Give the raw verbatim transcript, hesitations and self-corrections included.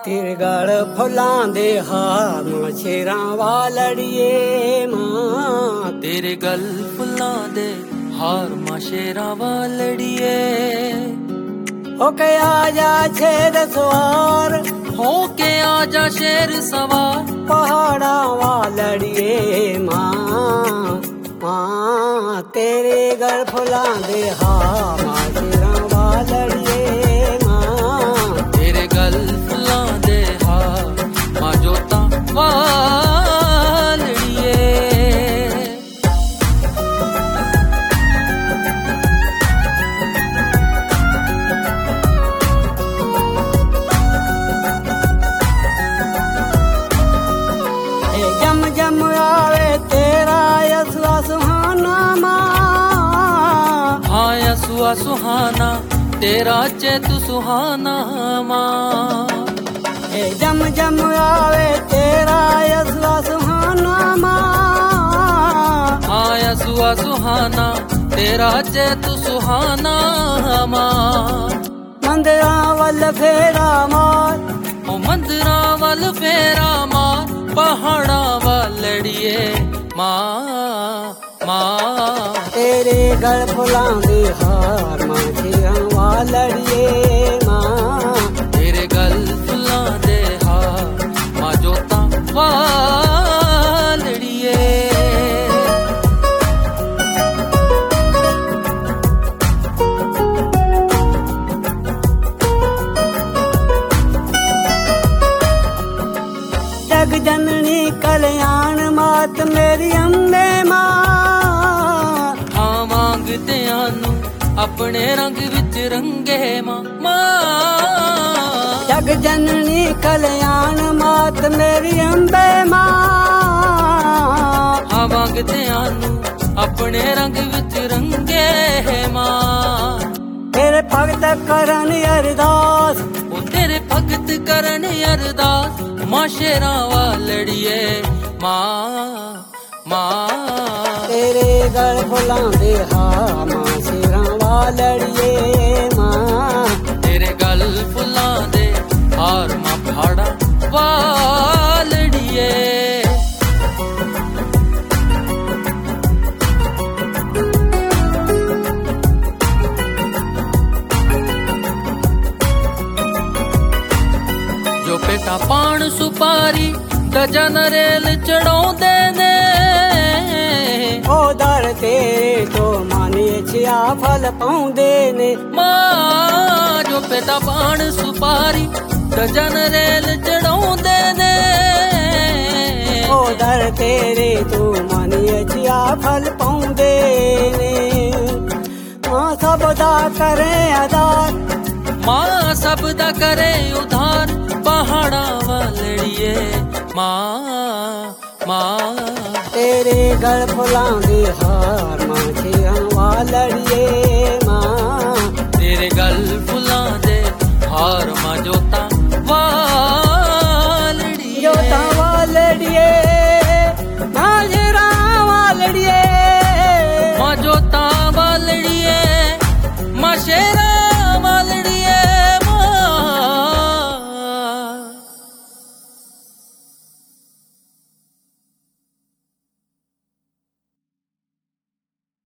ਤੇਰੇ ਗਲ ਫੁੱਲਾਂ ਦੇ ਹਾਰ ਮਾਂ ਸ਼ੇਰਾਂ ਵਾਲੜੀਏ ਮਾਂ। ਤੇਰੇ ਗਲ ਫੁੱਲਾਂ ਦੇ ਹਾਰ ਮਾਂ ਸ਼ੇਰਾਂ ਵਾਲੜੀਏ। ਹੋ ਕੇ ਆ ਜਾ ਸ਼ੇਰ ਸਵਾਰ, ਹੋ ਕੇ ਆ ਜਾ ਸ਼ੇਰ ਸਵਾਰ, ਪਹਾੜਾਂ ਵਾਲੜੀਏ ਮਾਂ। ਮਾਂ ਤੇਰੇ ਗਲ ਫੁੱਲਾਂ ਦੇ ਹਾਰ ਮਾਂ ਸ਼ੇਰਾਂ ਵਾਲੜੀਏ ਮਾਂ। ਤੇਰੇ ਗਲ ਫੁੱਲਾਂ ਦੇ ਹਾਰ ਮਾਂ ਜੋਤਾਂ ਵਾਲੜੀਏ। ਜਮ ਜਮ ਆਵੇ ਤੇਰਾ ਯਸਵਾ ਸੁਹਾਨਾ ਮਾਂ। ਹਾਂ ਯਸਵਾ ਸੁਹਾਨਾ ਤੇਰਾ ਚੇਤੁ ਸੁਹਾਨਾ ਮਾਂ। ਜਮ ਜਮ ਆਵੇ ਤੇਰਾ ਯਸਵਾ ਸੁਹਾਨਾ ਮਾਂ। ਹਾਂ ਯਸਵਾ ਸੁਹਾਨਾ ਤੇਰਾ ਚੇਤੁ ਸੁਹਾਨਾ ਮਾਂ। ਮੰਦਰਾਂ ਵੱਲ ਫੇਰਾ ਮਾਰ, ਉਹ ਮੰਦਰਾਂ ਵੱਲ ਫੇਰਾ ਮਾਰ, ਪਹਾੜਾਂ ਵਾਲੜੀਏ ਮਾਂ। ਮਾਂ ਤੇਰੇ ਗਲ ਫੁੱਲਾਂ ਦੇ ਹਾਰ ਮਾਂ ਸ਼ੇਰਾਂ ਵਾਲੜੀਏ ਮਾਂ। ਤੇਰੇ ਗਲ ਫੁੱਲਾਂ ਦੇ ਹਾਰ ਮਾਂ ਜੋਤਾਂ ਵਾਲੜੀਏ। ਜਗ ਜਨਨੀ ਕਲਿਆਣ ਮਾਤ ਮੇਰੀ ਅੰਬੇ ਮਾਂ। ਹਾਂ ਮੰਗਦਿਆਂ ਨੂੰ ਆਪਣੇ ਰੰਗ ਵਿੱਚ ਰੰਗੇ ਮਾਂ। ਮਾਂ ਜਗ ਜਨਨੀ ਕਲਿਆਣ ਮਾਤ ਮੇਰੀ ਅੰਬੇ ਮਾਂ। ਹਾਂ ਮੰਗਦਿਆਂ ਨੂੰ ਆਪਣੇ ਰੰਗ ਵਿੱਚ ਰੰਗੇ ਮਾਂ। ਤੇਰੇ ਭਗਤ ਕਰਨ ਅਰਦਾਸ, ਉਹ ਤੇਰੇ ਭਗਤ ਕਰਨ ਅਰਦਾਸ, ਮਾਂ ਸ਼ੇਰਾਂ ਵਾਲੜੀਏ ਮਾਂ। ਮਾਂ ਤੇਰੇ ਗਲ ਫੁੱਲਾਂ ਦੇ ਹਾਰ ਮਾਂ ਸ਼ੇਰਾਂ ਵਾਲੜੀਏ ਮਾਂ। ਤੇਰੇ ਗਲ ਫੁੱਲਾਂ ਦੇ ਹਾਰ ਮਾਂ ਪਹਾੜਾਂ ਵਾਲੜੀਏ। ਜੋ ਪੇਟਾ ਪਾਣ ਸੁਪਾਰੀ ਡਜਨ ਰੇਲ ਚੜਾਉਂਦੇ ਨੇ, ਉਹ ਦਰ ਤੇਰੇ ਤੋਂ ਮਾਨੇ ਛਿਆ ਫਲ ਪਾਉਂਦੇ ਨੇ। ਮਾਂ ਜੋ ਪੇਟਾ ਪਾਣ ਸੁਪਾਰੀ ਡਜਨ ਰੇਲ ਚੜਾਉਂਦੇ ਨੇ, ਉਹ ਦਰ ਤੇਰੇ ਤੋਂ ਮਾਨੇ ਛਿਆ ਫਲ ਪਾਉਂਦੇ ਨੇ। ਮਾਂ ਸਭ ਦਾ ਕਰੇ ਆਦਾਰ, ਮਾਂ ਸਭ ਦਾ ਕਰੇ ਉਧਾਰ, ਪਹਾੜਾਂ ਵਾਲੜੀਏ ਮਾਂ। ਮਾਂ ਤੇਰੇ ਗਲ ਫੁੱਲਾਂ ਦੇ ਹਾਰ ਮਾਂ ਸ਼ੇਰਾਂ ਵਾਲੜੀਏ ਮਾਂ। ਤੇਰੇ ਗਲ ਫੁੱਲਾਂ ਦੇ